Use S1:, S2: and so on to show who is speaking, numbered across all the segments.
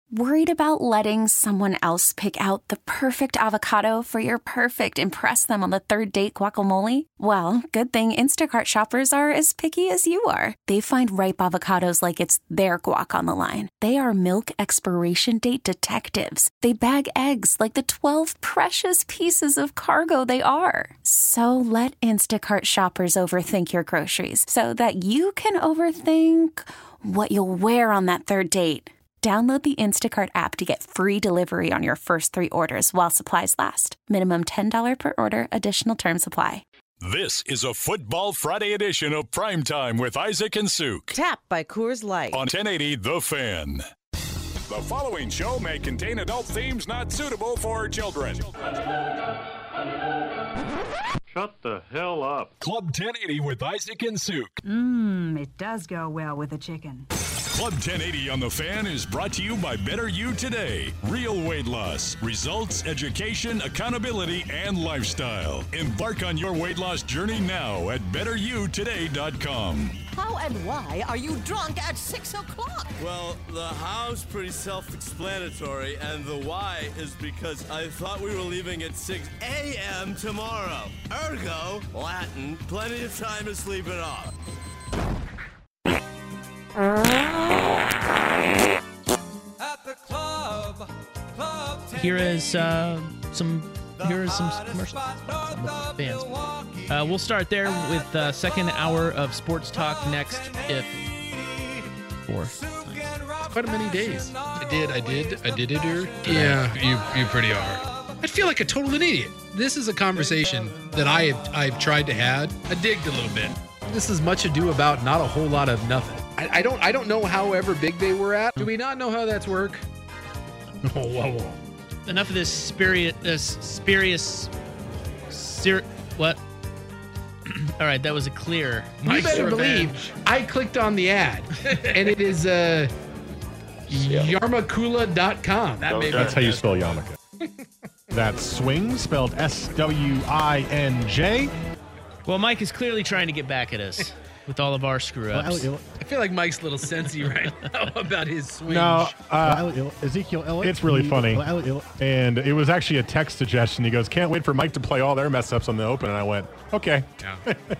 S1: Worried about letting someone else pick out the perfect avocado for your perfect impress them on the third date guacamole? Well, good thing Instacart shoppers are as picky as you are. They find ripe avocados like it's their guac on the line. They are milk expiration date detectives. They bag eggs like the 12 precious pieces of cargo they are. So let Instacart shoppers overthink your groceries so that you can overthink what you'll wear on that third date. Download the Instacart app to get free delivery on your first 3 orders while supplies last. Minimum $10 per order. Additional terms apply.
S2: This is a Football Friday edition of Primetime with Isaac and Suk.
S3: Tap by Coors Light.
S2: On 1080 The Fan. The following show may contain adult themes not suitable for children.
S4: Shut the hell up.
S2: Club 1080 with Isaac and Suk.
S5: It does go well with a chicken.
S2: Club 1080 on The Fan is brought to you by Better You Today. Real weight loss, results, education, accountability, and lifestyle. Embark on your weight loss journey now at betteryoutoday.com.
S3: How and why are you drunk at 6 o'clock?
S6: Well, the how's pretty self-explanatory, and the why is because I thought we were leaving at 6 a.m. tomorrow. Ergo, Latin, plenty of time to sleep it off.
S7: At the club
S8: Here is some commercials. Fans. We'll start there with second hour of sports talk next. If four,
S9: quite a many days. I did it. Yeah, you pretty are. I feel like a total idiot. This is a conversation that I've tried to have. I digged a little bit. This is much ado about not a whole lot of nothing. I don't know however big they were at. Do we not know how that's work? Whoa.
S8: Enough of this what? All right, that was a clear.
S9: You better believe I clicked on the ad, and it is yarmakula.com.
S4: That's how you spell yarmulke. That's swing, spelled S-W-I-N-J.
S8: Well, Mike is clearly trying to get back at us with all of our screw-ups.
S9: I feel like Mike's a little sensy right now about his swing.
S4: No,
S10: Ezekiel Elliott.
S4: it's really funny. And it was actually a text suggestion. He goes, can't wait for Mike to play all their mess-ups on the open. And I went, okay.
S9: Yeah.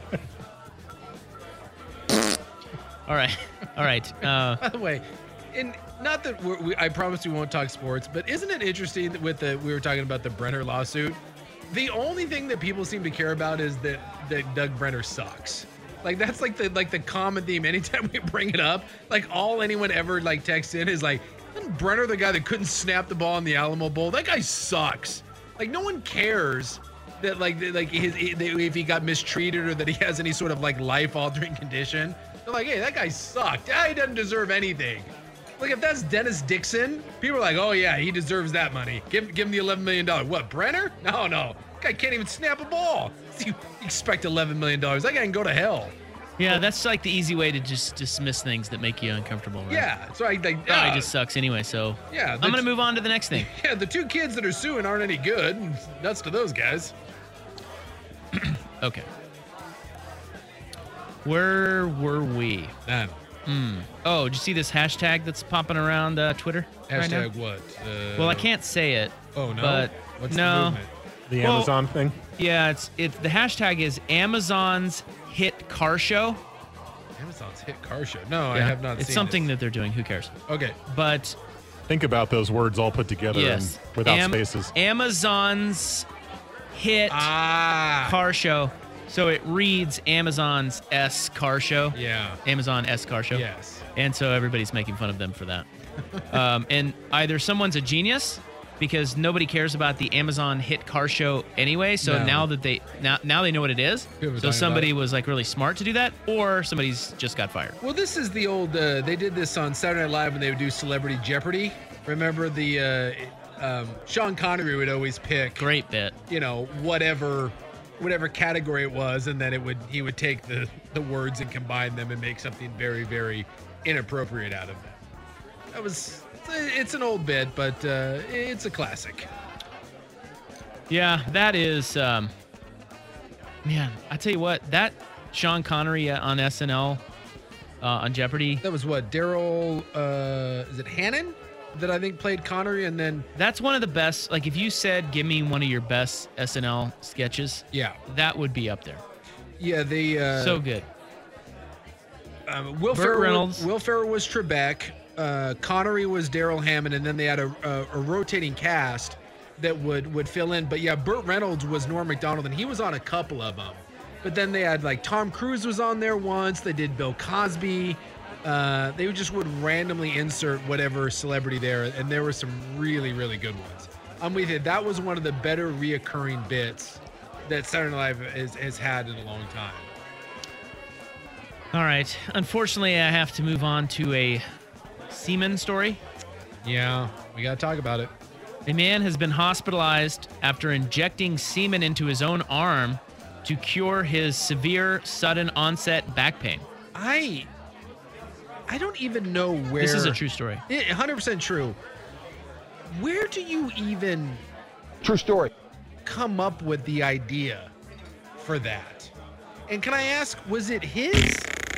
S8: All right.
S9: By the way, and not that I promise we won't talk sports, but isn't it interesting that we were talking about the Brenner lawsuit? The only thing that people seem to care about is that Doug Brenner sucks. Like that's like the common theme. Anytime we bring it up, like all anyone ever like texts in is like, isn't Brenner the guy that couldn't snap the ball in the Alamo Bowl? That guy sucks. Like no one cares that if he got mistreated or that he has any sort of like life-altering condition. They're like, hey, that guy sucked. He doesn't deserve anything. Like if that's Dennis Dixon, people are like, oh yeah, he deserves that money. Give him the $11 million. What, Brenner? No. That guy can't even snap a ball. You expect $11 million. That guy can go to hell.
S8: Yeah, that's like the easy way to just dismiss things that make you uncomfortable, right?
S9: Yeah, so he
S8: just sucks anyway, so
S9: yeah,
S8: I'm going to move on to the next thing.
S9: Yeah, the 2 kids that are suing aren't any good. Nuts to those guys.
S8: Okay. Where were we? Oh, did you see this hashtag that's popping around Twitter?
S9: Hashtag
S8: right now?
S9: what?
S8: Well, I can't say it.
S9: Oh, no?
S8: But
S9: What's
S8: no.
S9: the movement?
S4: The Amazon thing?
S8: Yeah, it's the hashtag is Amazon's hit car show.
S9: Amazon's hit car show. No, I have not seen it.
S8: It's something that they're doing. Who cares?
S9: Okay.
S8: But
S4: think about those words all put together and without spaces.
S8: Amazon's hit car show. So it reads Amazon's S car show.
S9: Yeah.
S8: Amazon S car show.
S9: Yes.
S8: And so everybody's making fun of them for that. And either someone's a genius because nobody cares about the Amazon hit car show anyway. So now that they know what it is. So somebody was like really smart to do that, or somebody's just got fired.
S9: Well, this is the old. They did this on Saturday Night Live when they would do Celebrity Jeopardy. Remember the Sean Connery would always pick.
S8: Great bit.
S9: Whatever category it was, and then he would take the words and combine them and make something very, very inappropriate out of them. It's an old bit, but it's a classic.
S8: Yeah, that is, man, I tell you what, that Sean Connery on SNL on Jeopardy.
S9: That was what, Daryl, is it Hannon? that I think played Connery, and then
S8: That's one of the best. Like, if you said, give me one of your best SNL sketches,
S9: yeah,
S8: that would be up there.
S9: yeah, they
S8: So good.
S9: Will
S8: Burt
S9: Ferrell.
S8: Reynolds.
S9: Will Ferrell was Trebek. Connery was Daryl Hammond, and then they had a rotating cast that would fill in. But yeah, Burt Reynolds was Norm Macdonald, and he was on a couple of them. But then they had like Tom Cruise was on there once. They did Bill Cosby. They just would randomly insert whatever celebrity there, and there were some really, really good ones. I'm with you. That was one of the better reoccurring bits that Saturday Night Live has had in a long time.
S8: All right. Unfortunately, I have to move on to a semen story.
S9: Yeah, we got to talk about it.
S8: A man has been hospitalized after injecting semen into his own arm to cure his severe sudden onset back pain.
S9: I don't even know where.
S8: This is a true story.
S9: 100% true. Where do you even
S10: True story.
S9: come up with the idea for that? And can I ask, was it his?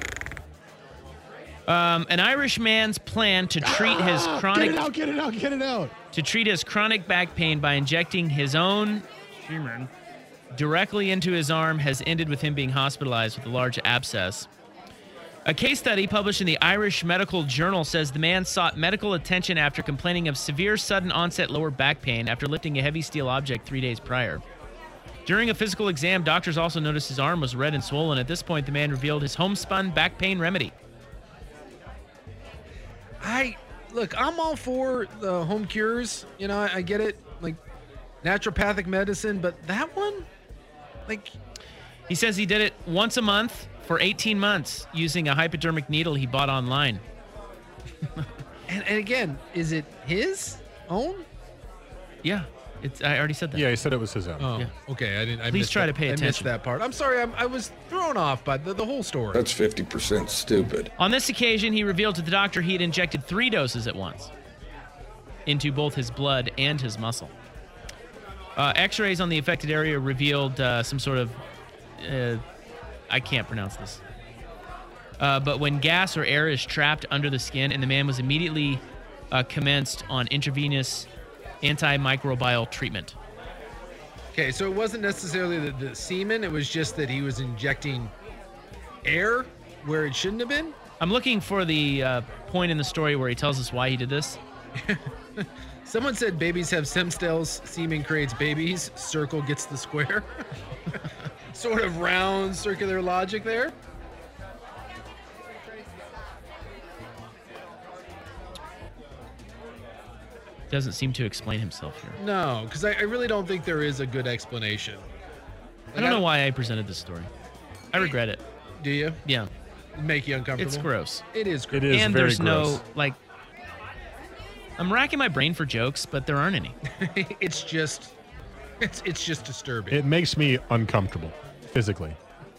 S8: An Irish man's plan to treat his chronic
S10: Get it out.
S8: to treat his chronic back pain by injecting his own semen directly into his arm has ended with him being hospitalized with a large abscess. A case study published in the Irish Medical Journal says the man sought medical attention after complaining of severe sudden onset lower back pain after lifting a heavy steel object 3 days prior. During a physical exam, doctors also noticed his arm was red and swollen. At this point, the man revealed his homespun back pain remedy.
S9: Look, I'm all for the home cures. You know, I get it, like naturopathic medicine, but that one, like,
S8: He says he did it once a month for 18 months using a hypodermic needle he bought online.
S9: and again, is it his own?
S8: Yeah, I already said that.
S4: Yeah, he said it was his own.
S9: Oh,
S8: Yeah.
S9: okay. I didn't. I
S8: Please
S9: missed
S8: try
S9: that.
S8: to pay
S9: I missed
S8: attention.
S9: that part. I'm sorry. I was thrown off by the whole story.
S11: That's 50% stupid.
S8: On this occasion, he revealed to the doctor he had injected 3 doses at once into both his blood and his muscle. X-rays on the affected area revealed some sort of, I can't pronounce this, but when gas or air is trapped under the skin, and the man was immediately commenced on intravenous antimicrobial treatment.
S9: Okay, so it wasn't necessarily the semen. It was just that he was injecting air where it shouldn't have been.
S8: I'm looking for the point in the story where he tells us why he did this.
S9: Someone said babies have stem cells. Semen creates babies. Circle gets the square. Sort of round circular logic there.
S8: Doesn't seem to explain himself here.
S9: No, because I really don't think there is a good explanation.
S8: I don't know why I presented this story. I regret it.
S9: Do you?
S8: Yeah.
S9: Make you uncomfortable?
S8: It's gross.
S9: It is gross.
S4: It is
S8: And
S4: very
S8: there's
S4: gross.
S8: no, like, I'm racking my brain for jokes, but there aren't any.
S9: It's just disturbing.
S4: It makes me uncomfortable physically.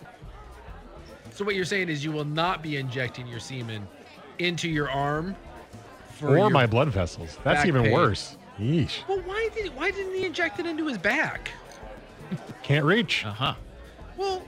S9: So what you're saying is you will not be injecting your semen into your arm for
S4: Or
S9: your
S4: my blood vessels. That's
S9: back
S4: even
S9: pain.
S4: worse. Yeesh.
S9: Well, why didn't he inject it into his back?
S4: Can't reach.
S8: Uh-huh.
S9: Well,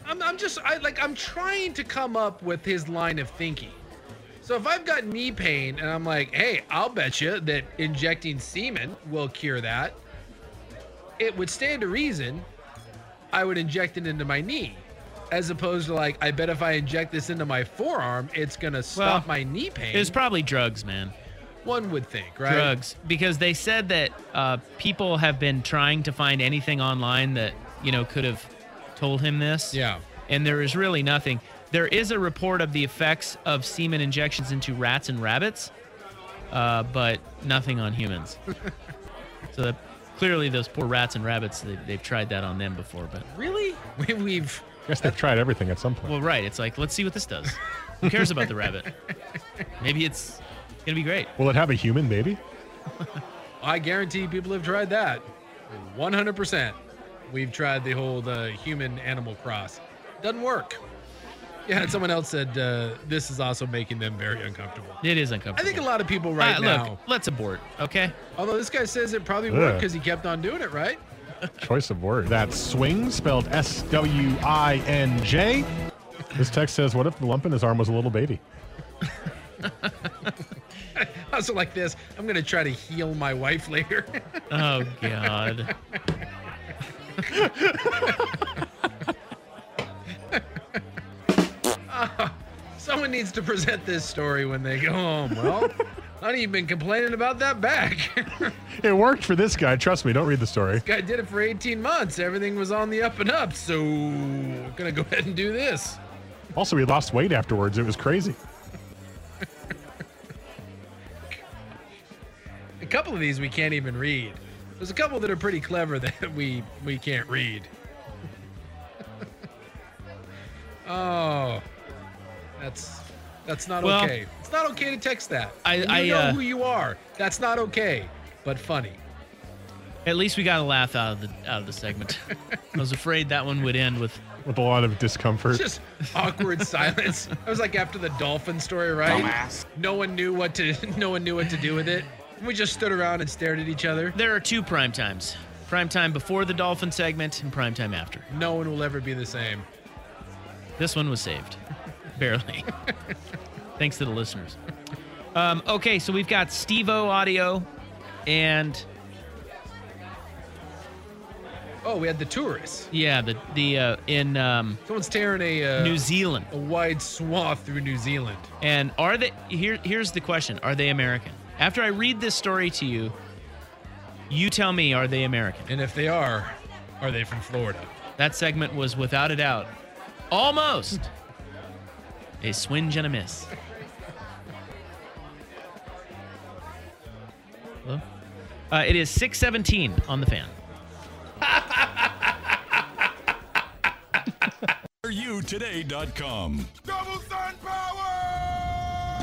S9: I'm trying to come up with his line of thinking. So if I've got knee pain and I'm like, hey, I'll bet you that injecting semen will cure that, it would stand to reason I would inject it into my knee. As opposed to like, I bet if I inject this into my forearm, it's going to stop my knee pain.
S8: It was probably drugs, man.
S9: One would think, right?
S8: Drugs. Because they said that people have been trying to find anything online that, could have told him this.
S9: Yeah.
S8: And there is really nothing. There is a report of the effects of semen injections into rats and rabbits, but nothing on humans. So clearly those poor rats and rabbits, they've tried that on them before. But
S9: Really? We've...
S4: I guess they've tried everything at some point.
S8: Well, right. It's like, let's see what this does. Who cares about the rabbit? Maybe it's going to be great.
S4: Will it have a human baby?
S9: I guarantee people have tried that. 100%. We've tried the whole human-animal cross. Doesn't work. Yeah, and someone else said this is also making them very uncomfortable.
S8: It is uncomfortable.
S9: I think a lot of people now...
S8: Look, let's abort, okay?
S9: Although this guy says it probably worked because he kept on doing it, right?
S4: Choice of word. That's swing, spelled S-W-I-N-J. This text says, what if the lump in his arm was a little baby?
S9: Also like this, I'm going to try to heal my wife later.
S8: Oh, God.
S9: Someone needs to present this story when they go home. Well, honey, you've been complaining about that back.
S4: It worked for this guy. Trust me. Don't read the story.
S9: This guy did it for 18 months. Everything was on the up and up. So I'm going to go ahead and do this.
S4: Also, he lost weight afterwards. It was crazy.
S9: A couple of these we can't even read. There's a couple that are pretty clever that we can't read. Oh, that's not okay. It's not okay to text that. You know who you are. That's not okay, but funny.
S8: At least we got a laugh out of the segment. I was afraid that one would end with
S4: a lot of discomfort.
S9: Just awkward silence. It was like after the dolphin story, right?
S8: Dumbass.
S9: No one knew what to do with it. We just stood around and stared at each other.
S8: There are two prime times. Prime time before the dolphin segment and prime time after.
S9: No one will ever be the same.
S8: This one was saved. Barely. Thanks to the listeners. Okay, so we've got Steve-O audio and...
S9: Oh, we had the tourists.
S8: Yeah, in
S9: someone's tearing a
S8: New Zealand,
S9: a wide swath through New Zealand.
S8: And are they here's the question: are they American? After I read this story to you, you tell me, are they American?
S9: And if they are they from Florida?
S8: That segment was without a doubt almost a swinge and a miss. Hello? It is 6:17 on the fan.
S2: BetterYouToday.com.
S12: Double sun power!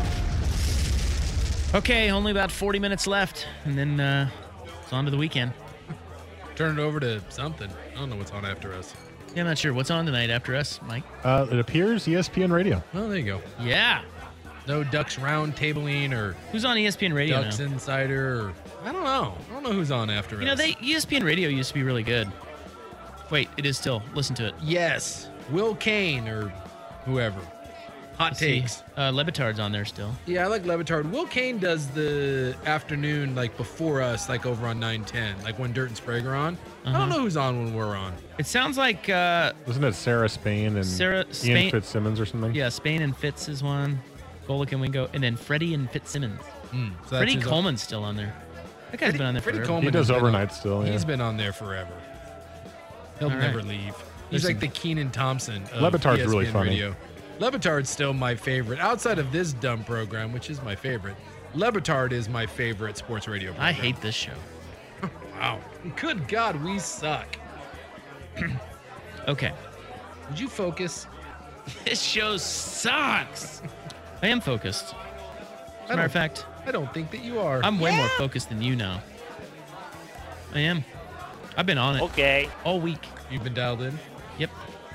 S8: Okay, only about 40 minutes left, and then it's on to the weekend.
S9: Turn it over to something. I don't know what's on after us.
S8: Yeah, I'm not sure. What's on tonight after us, Mike?
S4: It appears ESPN Radio.
S9: Oh, there you go.
S8: Yeah.
S9: No Ducks round tabling or...
S8: Who's on ESPN Radio
S9: Ducks
S8: now?
S9: Insider or... I don't know. I don't know who's on after us.
S8: You know, ESPN Radio used to be really good. Wait, it is still. Listen to it.
S9: Yes. Will Kane or whoever. Hot takes.
S8: Levitard's on there still.
S9: Yeah, I like Levitard. Will Kane does the afternoon, like, before us, like, over on 910, like when Dirt and Sprague are on. I don't know who's on when we're on.
S8: It sounds like...
S4: Wasn't it Sarah Spain and Ian Fitzsimmons or something?
S8: Yeah, Spain and Fitz is one. Golick and Wingo. And then Freddie and Fitzsimmons.
S9: So
S8: Freddie Coleman's still on there. That guy's been on there forever.
S4: He does overnight still, yeah.
S9: He's been on there forever. He'll never leave. He's like the Keenan Thompson of
S4: Levitard's
S9: ESPN
S4: really funny.
S9: Radio. Levitard's still my favorite. Outside of this dumb program, which is my favorite, Levitard is my favorite sports radio program.
S8: I hate this show.
S9: Wow. Good God, we suck.
S8: Okay.
S9: Would you focus?
S8: This show sucks. I am focused. As a matter of fact,
S9: I don't think that you are.
S8: I'm way more focused than you now. I am. I've been on it.
S13: Okay.
S8: All week.
S9: You've been dialed in?
S8: Yep.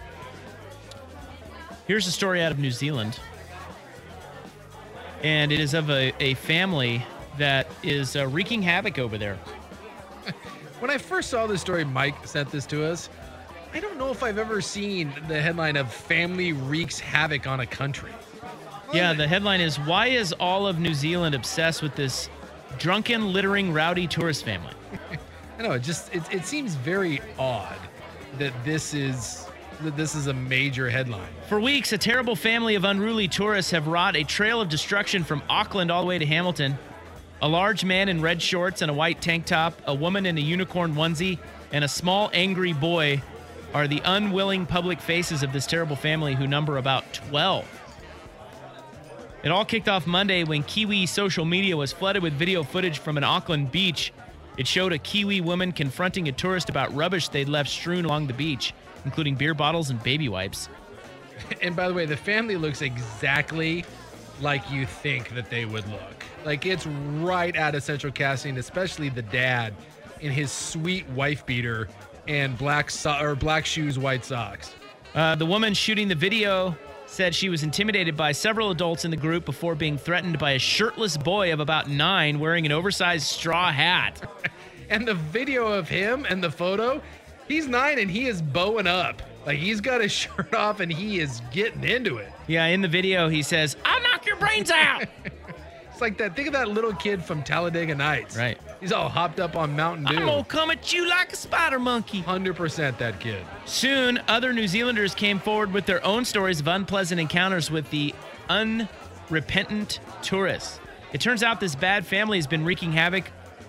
S8: Here's a story out of New Zealand. And it is of a family that is wreaking havoc over there.
S9: When I first saw this story, Mike sent this to us. I don't know if I've ever seen the headline of "Family Wreaks Havoc on a Country."
S8: Yeah, the headline is, "Why is all of New Zealand obsessed with this drunken, littering, rowdy tourist family?"
S9: I know, it seems very odd that this is a major headline.
S8: For weeks, a terrible family of unruly tourists have wrought a trail of destruction from Auckland all the way to Hamilton. A large man in red shorts and a white tank top, a woman in a unicorn onesie, and a small angry boy are the unwilling public faces of this terrible family, who number about 12. It all kicked off Monday when Kiwi social media was flooded with video footage from an Auckland beach. It showed a Kiwi woman confronting a tourist about rubbish they'd left strewn along the beach, including beer bottles and baby wipes.
S9: And by the way, the family looks exactly like you think that they would look. Like, it's right out of Central Casting, especially the dad in his sweet wife beater and black shoes, white socks.
S8: The woman shooting the video said she was intimidated by several adults in the group before being threatened by a shirtless boy of about 9 wearing an oversized straw hat.
S9: And the video of him and the photo, he's 9 and he is bowing up. Like, he's got his shirt off and he is getting into it.
S8: Yeah, in the video he says, "I'll knock your brains out."
S9: It's like that. Think of that little kid from Talladega Nights.
S8: Right.
S9: He's all hopped up on Mountain Dew.
S8: I'm gonna come at you like a spider monkey.
S9: 100% that kid.
S8: Soon, other New Zealanders came forward with their own stories of unpleasant encounters with the unrepentant tourists. It turns out this bad family has been wreaking havoc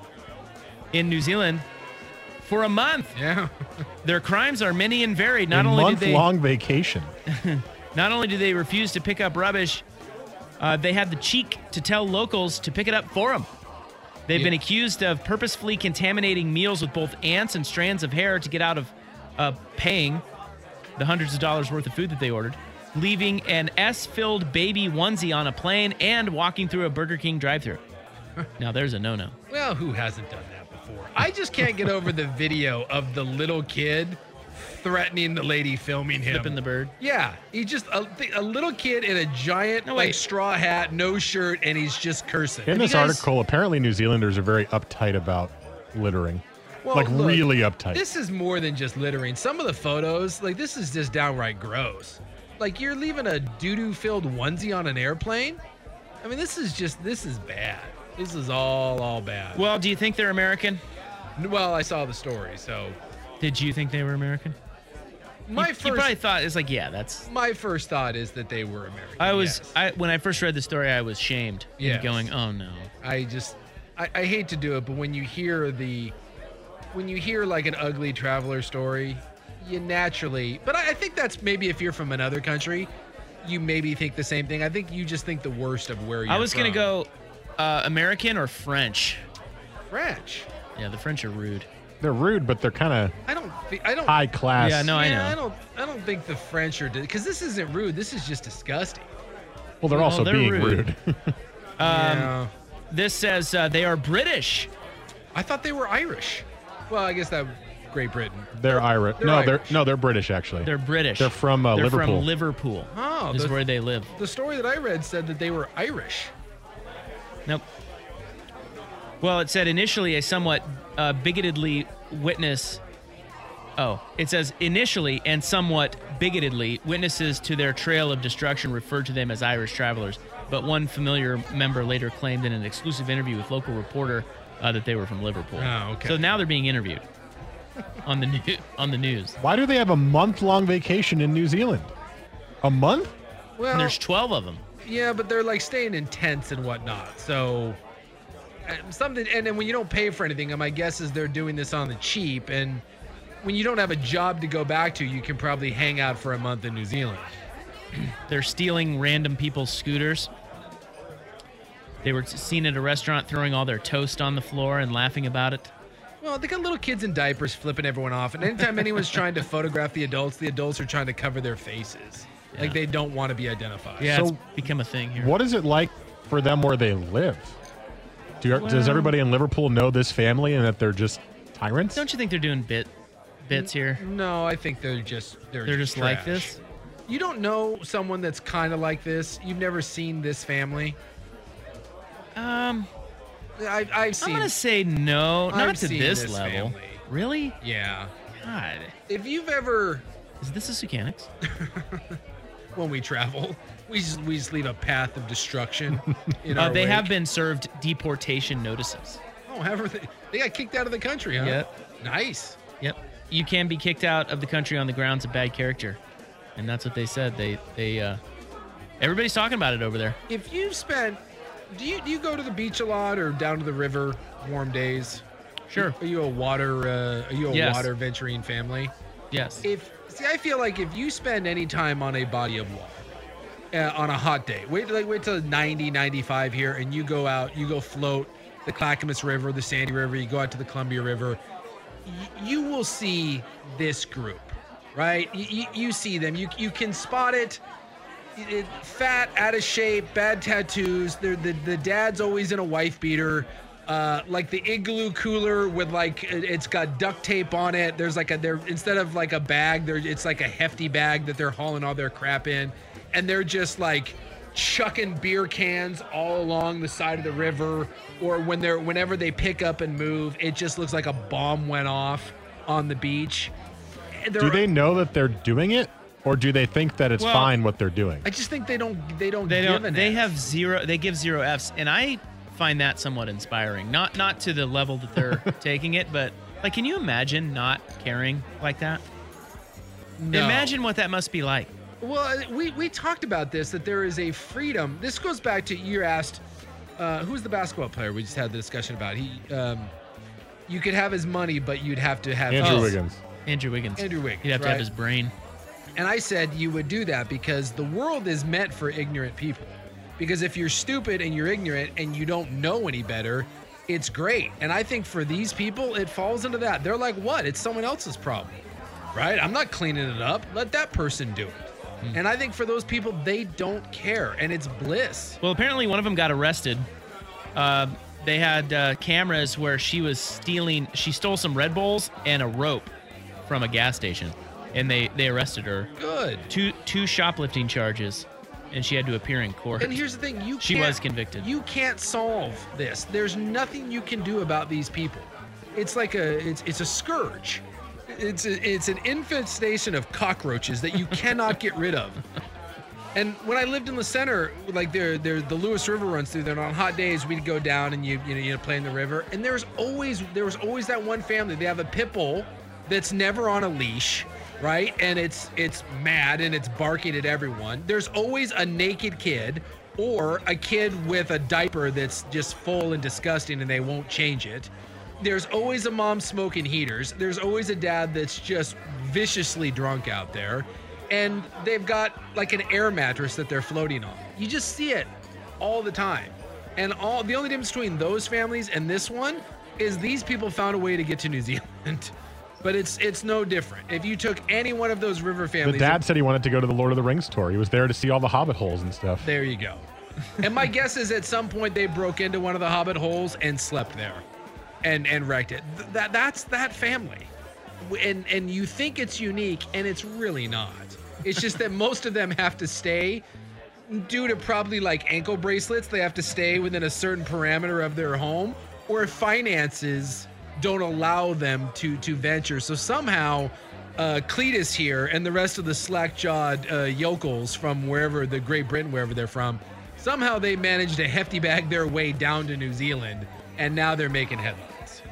S8: in New Zealand for a month.
S9: Yeah.
S8: Their crimes are many and varied. Not
S4: a
S8: only did they
S4: month-long vacation.
S8: Not only do they refuse to pick up rubbish, they had the cheek to tell locals to pick it up for them. They've been accused of purposefully contaminating meals with both ants and strands of hair to get out of paying the hundreds of dollars worth of food that they ordered, leaving an S-filled baby onesie on a plane, and walking through a Burger King drive-thru. Now, there's a no-no.
S9: Well, who hasn't done that before? I just can't get over the video of the little kid threatening the lady filming him.
S8: Flipping the bird.
S9: Yeah, he just a little kid in a giant straw hat, no shirt, and he's just cursing.
S4: In this article, apparently New Zealanders are very uptight about littering.
S9: Well,
S4: like
S9: look,
S4: really uptight.
S9: This is more than just littering. Some of the photos, like this is just downright gross. Like you're leaving a doo-doo filled onesie on an airplane. I mean, this is bad. This is all bad.
S8: Well, do you think they're American?
S9: Well, I saw the story, so.
S8: Did you think they were American? You probably thought it's like, yeah, that's.
S9: My first thought is that they were American.
S8: When I first read the story, I was shamed.
S9: Yes.
S8: Going, oh no.
S9: I hate to do it, but when you hear like an ugly traveler story, you naturally. But I think that's maybe if you're from another country, you maybe think the same thing. I think you just think the worst of where you're from.
S8: I was gonna go American or French.
S9: French.
S8: Yeah, the French are rude.
S4: They're rude, but they're kind of
S9: I don't
S4: high class.
S8: Yeah, no, I know.
S9: I don't think the French are, because this isn't rude. This is just disgusting.
S4: Well, they're also being rude.
S9: Yeah.
S8: This says they are British.
S9: I thought they were Irish. Well, I guess that Great Britain.
S4: They're Irish. They're British actually.
S8: They're British.
S4: They're from Liverpool.
S8: They're from Liverpool.
S9: Oh,
S8: is where they live.
S9: The story that I read said that they were Irish.
S8: Nope. Well, it said initially a somewhat bigotedly witness. Oh, it says initially and somewhat bigotedly witnesses to their trail of destruction referred to them as Irish travelers. But one familiar member later claimed in an exclusive interview with local reporter that they were from Liverpool.
S9: Oh, okay.
S8: So now they're being interviewed on the news.
S4: Why do they have a month-long vacation in New Zealand? A month?
S9: Well,
S8: and there's 12 of them.
S9: Yeah, but they're like staying in tents and whatnot. So something, and then when you don't pay for anything, my guess is they're doing this on the cheap. And when you don't have a job to go back to, you can probably hang out for a month in New Zealand.
S8: They're stealing random people's scooters. They were seen at a restaurant throwing all their toast on the floor and laughing about it.
S9: Well, they got little kids in diapers flipping everyone off. And anytime anyone's trying to photograph the adults are trying to cover their faces. Yeah. Like they don't want to be identified.
S8: Yeah,
S4: so
S8: it's become a thing here.
S4: What is it like for them where they live? Does everybody in Liverpool know this family and that they're just tyrants?
S8: Don't you think they're doing bits here?
S9: No, I think they're just
S8: trash. Like this.
S9: You don't know someone that's kind of like this. You've never seen this family. I've seen.
S8: I'm gonna say no, not
S9: I've
S8: to
S9: seen
S8: this level.
S9: Family.
S8: Really?
S9: Yeah.
S8: God.
S9: If you've ever,
S8: is this a Sucanics?
S9: When we travel, we just leave a path of destruction. In our
S8: they
S9: wake.
S8: have been served deportation notices.
S9: Oh, have they got kicked out of the country, huh?
S8: Yep.
S9: Nice.
S8: Yep. You can be kicked out of the country on the grounds of bad character, and that's what they said. They everybody's talking about it over there.
S9: If you spent, do you go to the beach a lot or down to the river? Warm days.
S8: Sure.
S9: Are you a water?
S8: Yes.
S9: Water venturing family?
S8: Yes.
S9: I feel like if you spend any time on a body of water on a hot day, wait till 90, 95 here, and you go out, you go float the Clackamas River, the Sandy River, you go out to the Columbia River, you will see this group, right? You see them. You can spot it. Fat, out of shape, bad tattoos. The dad's always in a wife beater. Like the igloo cooler with it's got duct tape on it. There's instead of like a bag, it's like a hefty bag that they're hauling all their crap in, and they're just like chucking beer cans all along the side of the river. Or whenever they pick up and move, it just looks like a bomb went off on the beach.
S4: Do they know that they're doing it? Or do they think that it's fine what they're doing?
S9: I just think they don't give an
S8: They
S9: F.
S8: have zero. They give 0 Fs, and I find that somewhat inspiring. Not to the level that they're taking it, but like, can you imagine not caring like that?
S9: No.
S8: Imagine what that must be like.
S9: Well, we talked about this, that there is a freedom. This goes back to, you asked, who's the basketball player we just had the discussion about? You could have his money, but you'd have to have
S4: Andrew Wiggins.
S8: Andrew Wiggins. You'd have to
S9: right?
S8: have his brain.
S9: And I said you would do that because the world is meant for ignorant people. Because if you're stupid and you're ignorant and you don't know any better, it's great. And I think for these people, it falls into that. They're like, what? It's someone else's problem, right? I'm not cleaning it up. Let that person do it. And I think for those people, they don't care, and it's bliss.
S8: Well, apparently one of them got arrested. They had cameras where she stole some Red Bulls and a rope from a gas station, and they arrested her.
S9: Good.
S8: Two shoplifting charges, and she had to appear in court.
S9: And here's the thing,
S8: she was convicted.
S9: You can't solve this. There's nothing you can do about these people. It's like it's a scourge. It's an infestation of cockroaches that you cannot get rid of. And when I lived in the center, like the Lewis River runs through there, and on hot days we'd go down and you play in the river. And there was always that one family. They have a pit bull that's never on a leash, right? And it's mad and it's barking at everyone. There's always a naked kid or a kid with a diaper that's just full and disgusting and they won't change it. There's always a mom smoking heaters. There's always a dad that's just viciously drunk out there. And they've got like an air mattress that they're floating on. You just see it all the time. And the only difference between those families and this one is these people found a way to get to New Zealand. But it's no different. If you took any one of those river families.
S4: The dad said he wanted to go to the Lord of the Rings tour. He was there to see all the Hobbit holes and stuff.
S9: There you go. And my guess is at some point they broke into one of the Hobbit holes and slept there. And wrecked it. That's that family. And you think it's unique, and it's really not. It's just that most of them have to stay, due to probably like ankle bracelets, they have to stay within a certain parameter of their home, or finances don't allow them to venture. So somehow Cletus here and the rest of the slack-jawed yokels from wherever, the Great Britain, wherever they're from, somehow they managed to hefty bag their way down to New Zealand, and now they're making headlines.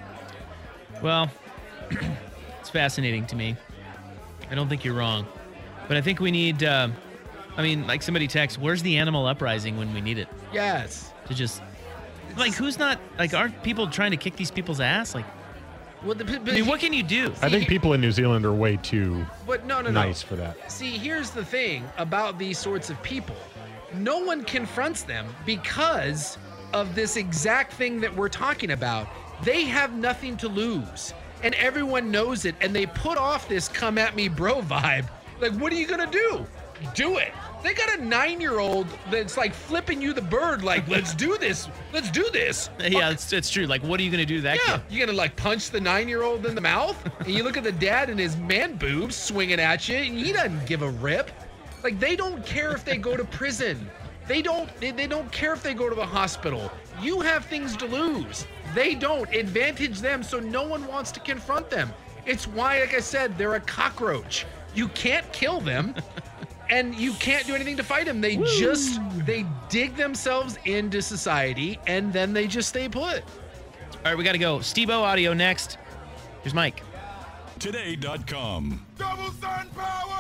S8: Well, it's fascinating to me. I don't think you're wrong. But I think we need, like somebody texts, where's the animal uprising when we need it?
S9: Yes.
S8: To just, like, who's not, like, aren't people trying to kick these people's ass? Like,
S9: well,
S8: what can you do?
S4: I think people in New Zealand are way too nice for that.
S9: See, here's the thing about these sorts of people. No one confronts them because of this exact thing that we're talking about. They have nothing to lose, and everyone knows it, and they put off this come at me bro vibe. Like, what are you gonna do? Do it. They got a 9-year-old that's like flipping you the bird, like, let's do this. Let's do this.
S8: Yeah, it's true. Like, what are you gonna do to that kid?
S9: You're gonna like punch the 9-year-old in the mouth? And you look at the dad and his man boobs swinging at you, and he doesn't give a rip. Like, they don't care if they go to prison. They don't care if they go to the hospital. You have things to lose. They don't. Advantage them so no one wants to confront them. It's why, like I said, they're a cockroach. You can't kill them, and you can't do anything to fight them. They they dig themselves into society, and then they just stay put.
S8: All right, we got to go. Steve-O audio next. Here's Mike.
S2: Today.com.
S12: Double sun power!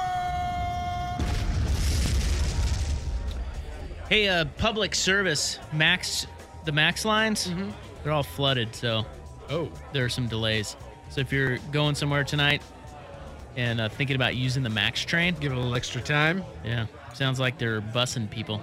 S8: Hey, public service, the Max lines, they're all flooded, so there are some delays. So if you're going somewhere tonight and thinking about using the Max train,
S9: give it a little extra time.
S8: Yeah, sounds like they're bussing people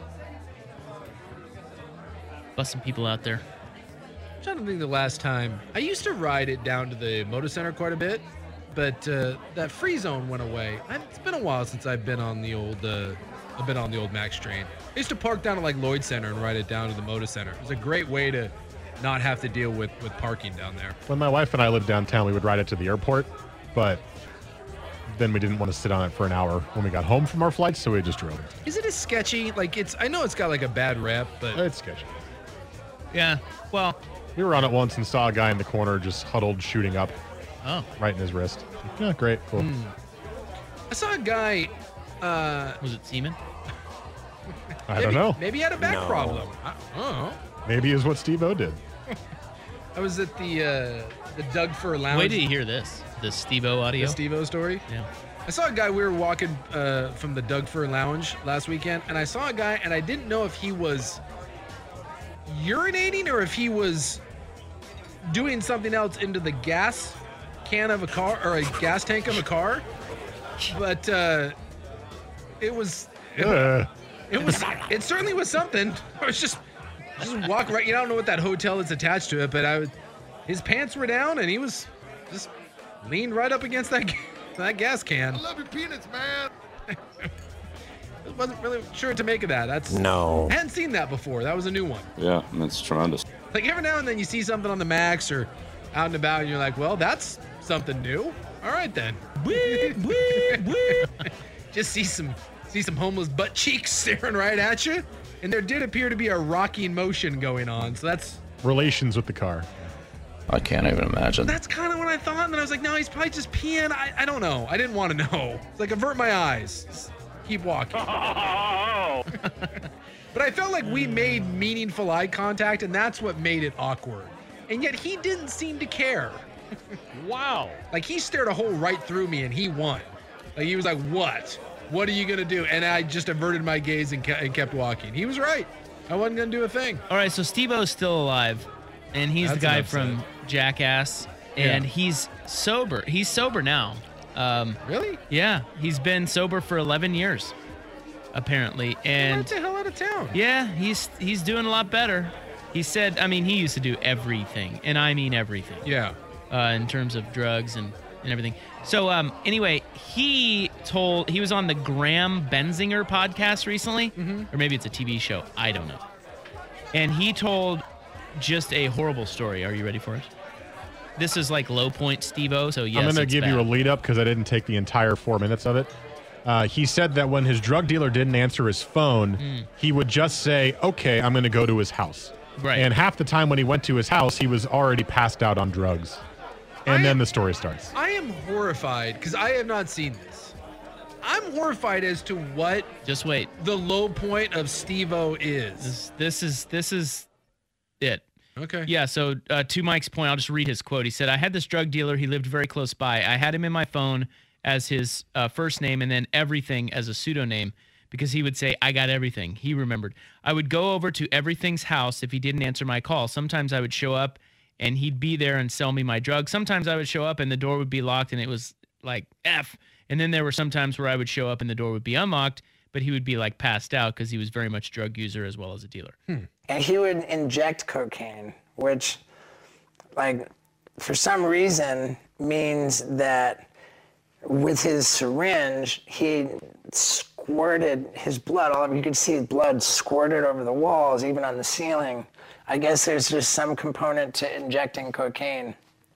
S8: out there.
S9: I'm trying to think the last time. I used to ride it down to the Motor Center quite a bit, but that free zone went away. It's been a while since I've been on the old Max train. I used to park down at like Lloyd Center and ride it down to the Motor Center. It was a great way to not have to deal with parking down there.
S4: When my wife and I lived downtown, we would ride it to the airport, but then we didn't want to sit on it for an hour when we got home from our flights, so we just drove it.
S9: Is it as sketchy? Like, I know it's got like a bad rep, but
S4: it's sketchy.
S8: Yeah, well,
S4: we were on it once and saw a guy in the corner just huddled, shooting up.
S8: Oh,
S4: right in his wrist. Yeah, great, cool.
S9: I saw a guy
S8: Was it semen?
S4: I don't know.
S9: Maybe he had a back problem. I don't know.
S4: Maybe is what Steve-O did.
S9: I was at the Doug Fur Lounge.
S8: Wait till you hear this. The Steve-O audio.
S9: The Steve-O story?
S8: Yeah.
S9: I saw a guy, we were walking from the Doug Fur Lounge last weekend, and I saw a guy, and I didn't know if he was urinating or if he was doing something else into the gas can of a car or a gas tank of a car. But it certainly was something. I was just walk right. I don't know what that hotel is attached to it, but his pants were down and he was just leaned right up against that gas can.
S12: I love your peanuts, man.
S9: I wasn't really sure what to make of that. I hadn't seen that before. That was a new one.
S11: Yeah, that's tremendous.
S9: Like every now and then you see something on the Max or out and about and you're like, well, that's something new. All right then. Just see some homeless butt cheeks staring right at you. And there did appear to be a rocking motion going on. So that's
S4: relations with the car.
S11: I can't even imagine.
S9: That's kind of what I thought. And then I was like, no, he's probably just peeing. I don't know. I didn't want to know. It's like, avert my eyes. Just keep walking. But I felt like we made meaningful eye contact, and that's what made it awkward. And yet he didn't seem to care. Wow. Like he stared a hole right through me and he won. Like he was like, what? What are you going to do? And I just averted my gaze and kept walking. He was right. I wasn't going to do a thing.
S8: All right, so Steve-O's still alive, and he's the guy from Jackass, and he's sober. He's sober now.
S9: Really?
S8: Yeah, he's been sober for 11 years, apparently. And
S9: what the hell out of town?
S8: Yeah, he's doing a lot better. He said, I mean, he used to do everything, and I mean everything.
S9: Yeah.
S8: In terms of drugs and everything. So anyway, he was on the Graham Benzinger podcast recently, or maybe it's a TV show. I don't know. And he told just a horrible story. Are you ready for it? This is like low point Steve-O, so yes,
S4: I'm going to give you a lead up because I didn't take the entire 4 minutes of it. He said that when his drug dealer didn't answer his phone, he would just say, okay, I'm going to go to his house.
S8: Right.
S4: And half the time when he went to his house, he was already passed out on drugs. And then the story starts.
S9: I am horrified because I have not seen this. I'm horrified as to what
S8: just wait
S9: the low point of Steve-O is.
S8: This is it.
S9: Okay.
S8: Yeah, so to Mike's point, I'll just read his quote. He said, I had this drug dealer. He lived very close by. I had him in my phone as his first name and then everything as a pseudonym because he would say, I got everything. He remembered. I would go over to everything's house if he didn't answer my call. Sometimes I would show up and he'd be there and sell me my drugs. Sometimes I would show up and the door would be locked and it was like F. And then there were some times where I would show up and the door would be unlocked, but he would be like passed out because he was very much a drug user as well as a dealer.
S13: And he would inject cocaine, which, like, for some reason means that with his syringe, he squirted his blood all over. You could see blood squirted over the walls, even on the ceiling. I guess there's just some component to injecting cocaine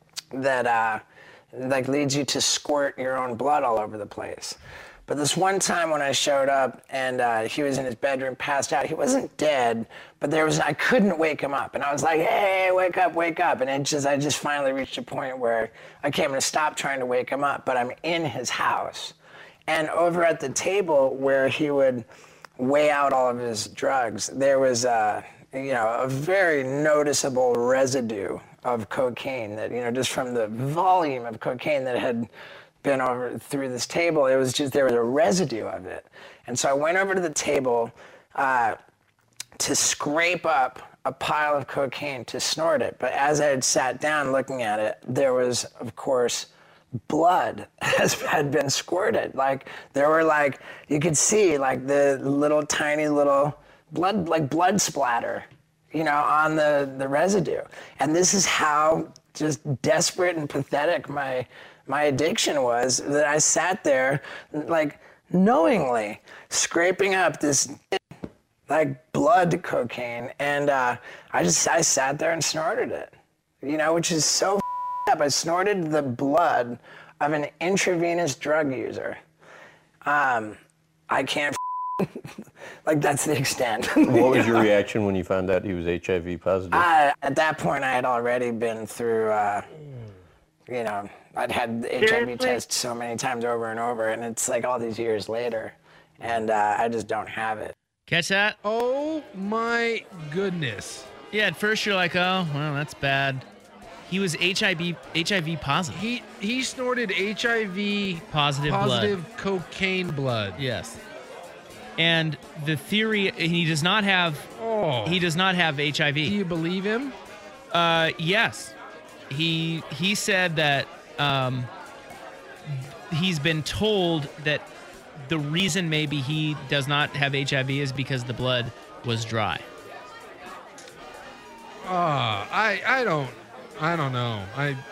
S13: that like leads you to squirt your own blood all over the place. But this one time when I showed up and he was in his bedroom passed out, he wasn't dead, but I couldn't wake him up. And I was like, hey, wake up, wake up. And I just finally reached a point where, okay, I'm gonna stop trying to wake him up, but I'm in his house. And over at the table where he would weigh out all of his drugs, there was a very noticeable residue of cocaine that, just from the volume of cocaine that had been over through this table, there was a residue of it. And so I went over to the table to scrape up a pile of cocaine to snort it. But as I had sat down looking at it, there was, of course, blood had been squirted. Like there were you could see the little tiny little blood splatter, on the residue. And this is how just desperate and pathetic my addiction was, that I sat there knowingly scraping up this blood cocaine, and I sat there and snorted it, which is so up. I snorted the blood of an intravenous drug user. I can't that's the extent.
S14: What was your reaction when you found out he was HIV positive?
S13: At that point, I had already been through, I'd had the HIV test so many times over and over, and it's all these years later. and I just don't have it.
S8: Catch that?
S9: Oh my goodness.
S8: Yeah, at first you're like, oh, well, that's bad. He was HIV positive.
S9: He snorted HIV
S8: Positive blood.
S9: cocaine blood.
S8: Yes. And the theory, he does not have HIV. Do
S9: you believe him?
S8: Yes. He said that he's been told that the reason maybe he does not have HIV is because the blood was dry.
S9: I don't know.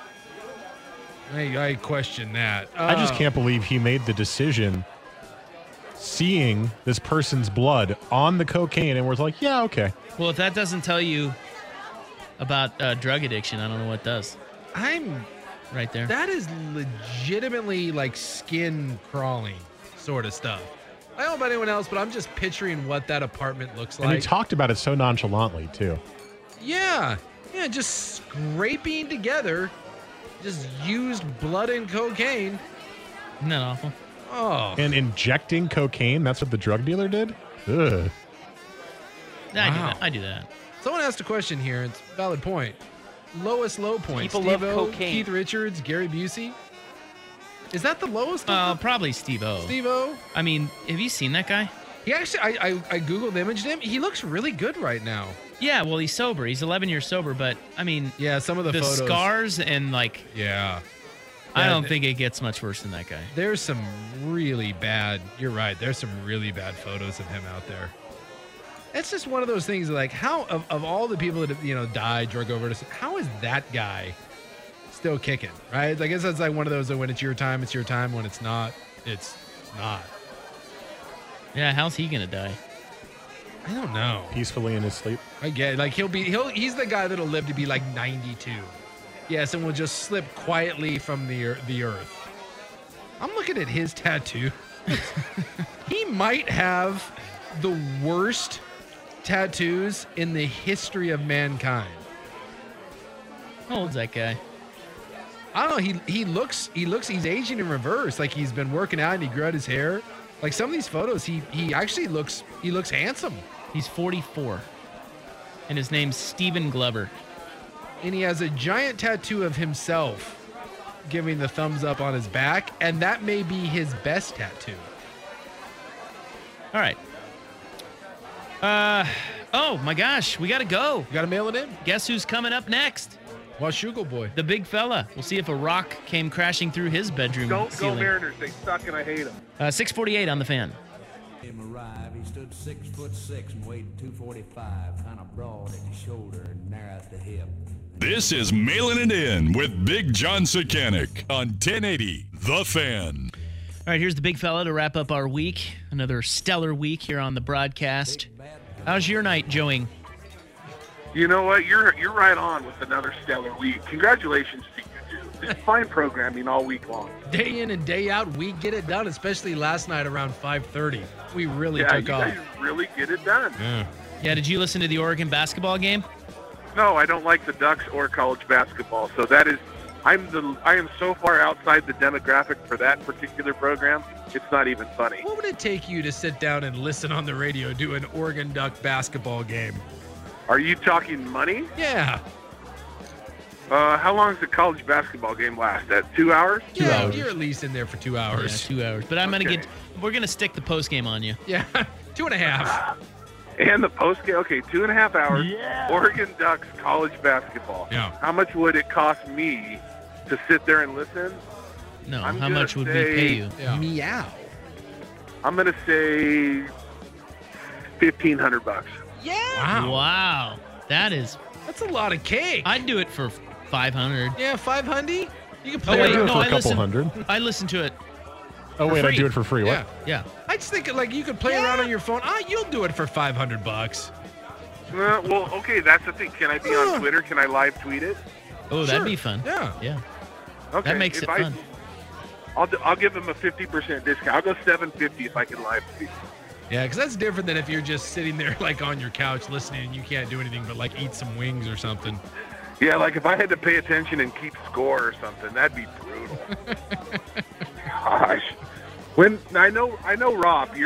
S9: I question that.
S4: I just can't believe he made the decision seeing this person's blood on the cocaine and was like, yeah, okay.
S8: Well, if that doesn't tell you about drug addiction, I don't know what does.
S9: I'm
S8: right there.
S9: That is legitimately like skin crawling sort of stuff. I don't know about anyone else, but I'm just picturing what that apartment looks like.
S4: And he talked about it so nonchalantly, too.
S9: Yeah, just scraping together just used blood and cocaine.
S8: Isn't that awful?
S9: Oh.
S4: And injecting cocaine, that's what the drug dealer did? Ugh.
S8: I do that.
S9: Someone asked a question here. It's a valid point. Lowest low point.
S8: People love
S9: Steve-O,
S8: cocaine.
S9: Keith Richards, Gary Busey. Is that the lowest?
S8: Probably Steve-O.
S9: Steve-O.
S8: I mean, have you seen that guy?
S9: He actually, I Googled imaged him. He looks really good right now.
S8: Yeah, well, he's sober. He's 11 years sober, but I mean,
S9: yeah, some of the photos.
S8: Scars and like,
S9: yeah,
S8: I don't think it gets much worse than that guy.
S9: There's some really bad. You're right. There's some really bad photos of him out there. It's just one of those things. Like, how of all the people that have, died, drug overdose, how is that guy still kicking? Right? I guess that's like one of those that when it's your time, it's your time. When it's not, it's not.
S8: Yeah, how's he gonna die?
S9: I don't know.
S4: Peacefully in his sleep.
S9: I get it. Like he's the guy that'll live to be like 92. Yes, and will just slip quietly from the earth. I'm looking at his tattoo. He might have the worst tattoos in the history of mankind.
S8: How old's that guy?
S9: I don't know. He's aging in reverse. Like he's been working out and he grew out his hair. Like some of these photos, he actually looks handsome.
S8: He's 44. And his name's Stephen Glover.
S9: And he has a giant tattoo of himself giving the thumbs up on his back, and that may be his best tattoo.
S8: All right. Oh my gosh, we gotta go.
S9: You gotta mail it in.
S8: Guess who's coming up next?
S9: Washugal boy.
S8: The big fella. We'll see if a rock came crashing through his bedroom
S12: Don't
S8: ceiling.
S12: go Mariners. They suck and I hate them.
S8: 648 on the Fan.
S15: Him arrive, he stood 6'6" and weighed 245, kind of broad at the shoulder and narrow at the hip.
S2: This is Mailing It In with Big John Sakanik on 1080 The Fan.
S8: All right, here's the big fella to wrap up our week. Another stellar week here on the broadcast. How's your night, Joey?
S12: You know what? You're right on with another stellar week. Congratulations to you two. Just fine programming all week long.
S9: Day in and day out, we get it done. Especially last night around 5:30, we really took
S12: you
S9: off.
S12: guys really get it done.
S8: Yeah. Did you listen to the Oregon basketball game?
S12: No, I don't like the Ducks or college basketball. So that is, I am so far outside the demographic for that particular program. It's not even funny.
S9: What would it take you to sit down and listen on the radio to an Oregon Duck basketball game?
S12: Are you talking money?
S9: Yeah.
S12: How long does the college basketball game last? 2 hours?
S9: 2 hours. You're at least in there for 2 hours.
S8: Yeah, 2 hours. But we're gonna stick the post game on you.
S9: Yeah, 2.5.
S12: And the post game, okay, 2.5 hours. Yeah. Oregon Ducks college basketball.
S9: Yeah.
S12: How much would it cost me to sit there and listen?
S8: No, how much would we pay you?
S9: Yeah. Meow.
S12: I'm gonna say $1,500.
S9: Yeah.
S8: Wow. That's
S9: a lot of cake.
S8: I'd do it for 500.
S9: Yeah, 500. You can play.
S4: I'd do it for a couple hundred.
S8: I listened to it.
S4: Oh wait, I do it for free. What?
S8: Yeah.
S9: I just think like you could play around on your phone. You'll do it for $500.
S12: Well, okay, that's the thing. Can I be on Twitter? Can I live tweet it?
S8: Oh, that'd be fun.
S9: Yeah.
S8: Yeah.
S12: Okay.
S8: That makes it fun.
S12: I'll give them a 50% discount. I'll go $750 if I can live tweet.
S9: Yeah, because that's different than if you're just sitting there like on your couch listening and you can't do anything but like eat some wings or something.
S12: Yeah, like if I had to pay attention and keep score or something, that'd be brutal. Gosh. When I know, Rob, you're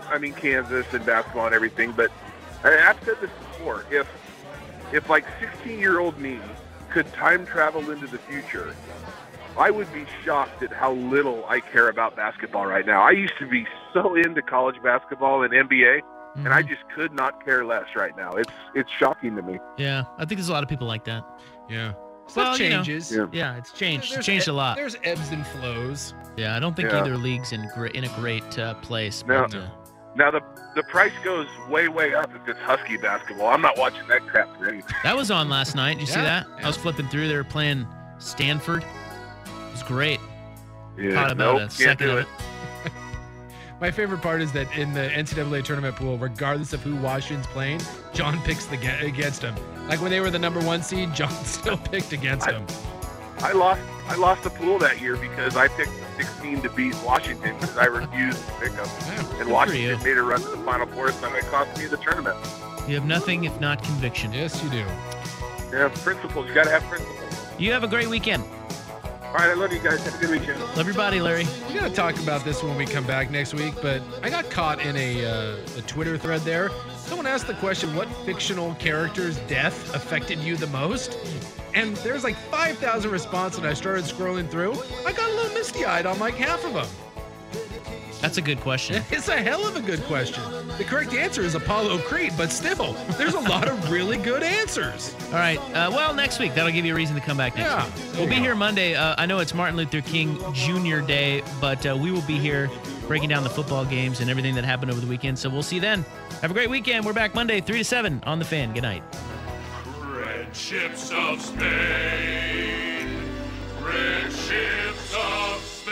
S12: Kansas and basketball and everything, but I've said this before. If like 16-year-old me could time travel into the future, I would be shocked at how little I care about basketball right now. I used to be so into college basketball and NBA, and I just could not care less right now. It's shocking to me.
S8: Yeah, I think there's a lot of people like that.
S9: Yeah. Stuff changes.
S8: Yeah, it's changed. It's changed a lot.
S9: There's ebbs and flows.
S8: Yeah, I don't think either league's in a great place.
S12: Now the price goes way, way up if it's Husky basketball. I'm not watching that crap for anything.
S8: That was on last night. Did you see that? I was flipping through. They were playing Stanford. It was great. Caught about a second of it.
S9: My favorite part is that in the NCAA tournament pool, regardless of who Washington's playing, John picks against him. Like when they were the number 1 seed, John still picked against him.
S12: I lost the pool that year because I picked the 16 to beat Washington because I refused to pick them. And Washington made a run to the Final Four, so it cost me the tournament.
S8: You have nothing if not conviction.
S9: Yes, you do.
S12: Yeah, principles. You got to have principles.
S8: You have a great weekend.
S12: All right, I love you guys. Have a good weekend.
S8: Love your body, Larry.
S9: We're going to talk about this when we come back next week, but I got caught in a Twitter thread there. Someone asked the question, what fictional character's death affected you the most? And there's like 5,000 responses, and I started scrolling through. I got a little misty-eyed on like half of them.
S8: That's a good question.
S9: It's a hell of a good question. The correct answer is Apollo Creed, but still, there's a lot of really good answers.
S8: All right. Well, next week. That'll give you a reason to come back next week. We'll be here Monday. I know it's Martin Luther King Jr. Day, but we will be here breaking down the football games and everything that happened over the weekend. So we'll see you then. Have a great weekend. We're back Monday, 3 to 7 on The Fan. Good night.
S2: Red ships of Spain. Red ships of Spain.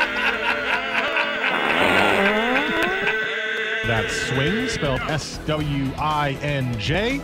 S4: That's swing, spelled S-W-I-N-J.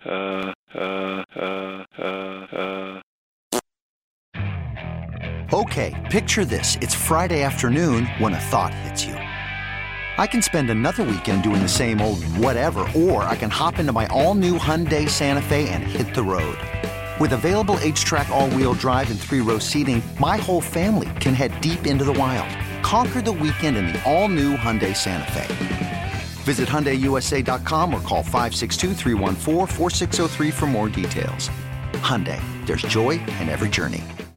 S16: Okay, picture this. It's Friday afternoon when a thought hits you. I can spend another weekend doing the same old whatever, or I can hop into my all-new Hyundai Santa Fe and hit the road. With available H-Track all-wheel drive and 3-row seating, my whole family can head deep into the wild. Conquer the weekend in the all-new Hyundai Santa Fe. Visit HyundaiUSA.com or call 562-314-4603 for more details. Hyundai, there's joy in every journey.